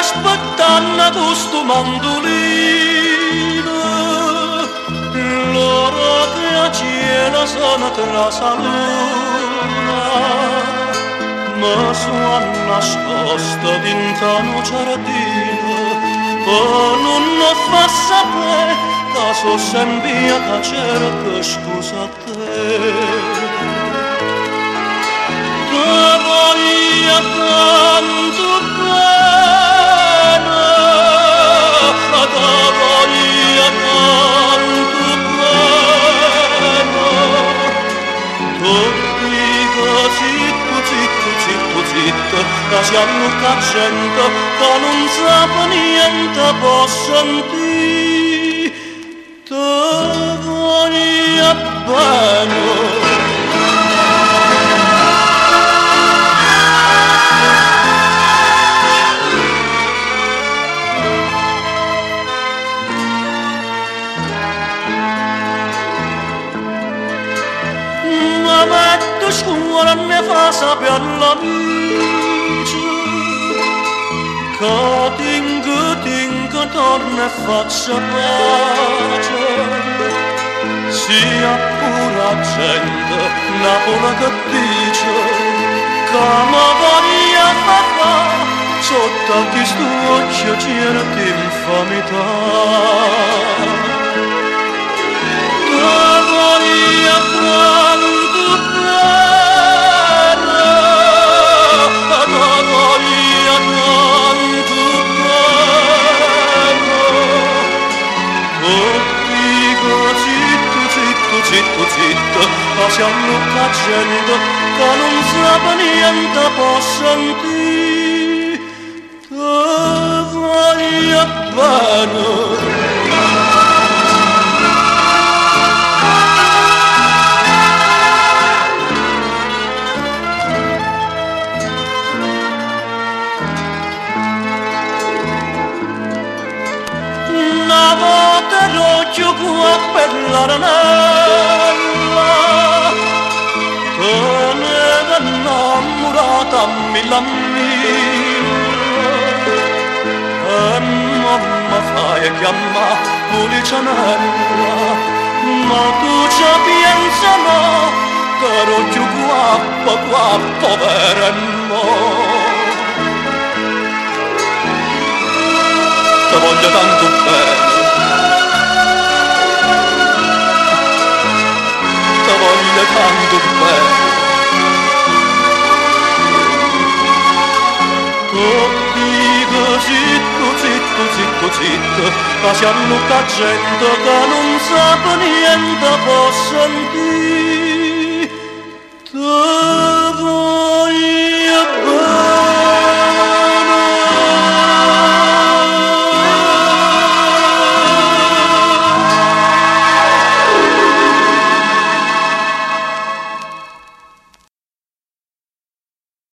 aspettando questo mandolino, loro che a cielo sono trasa luna, ma sono nascosto dentro un giardino, oh non fa sapere che sono sempre che cerco scusa a te. Te voglio tanto bene, te voglio tanto bene, tu dico zitto, zitto, zitto, zitto, che siamo gente che non sa niente può sentire, te voglio bene. Scuola ne fa sapere l'amici che tingo torna e faccia pace, sia pura gente Napoli che dice che mi voglia fa sotto a questo occhio c'era d'infamità. Te voglio tanto bene, te voglio tanto bene, oh dico zitto, zitto, zitto, zitto, che siamo la gente che non sa niente può sentire, te voglio bene. L'occhio qua per l'aranella che ne è innamorata mille e mamma fai chiamare Polizianella, ma tu ci pensi no che l'occhio qua poverello. Te voglio tanto bene, tanto bene, oh dico zitto, zitto, zitto, zitto, che siamo la gente che non sa niente può sentire, te voglio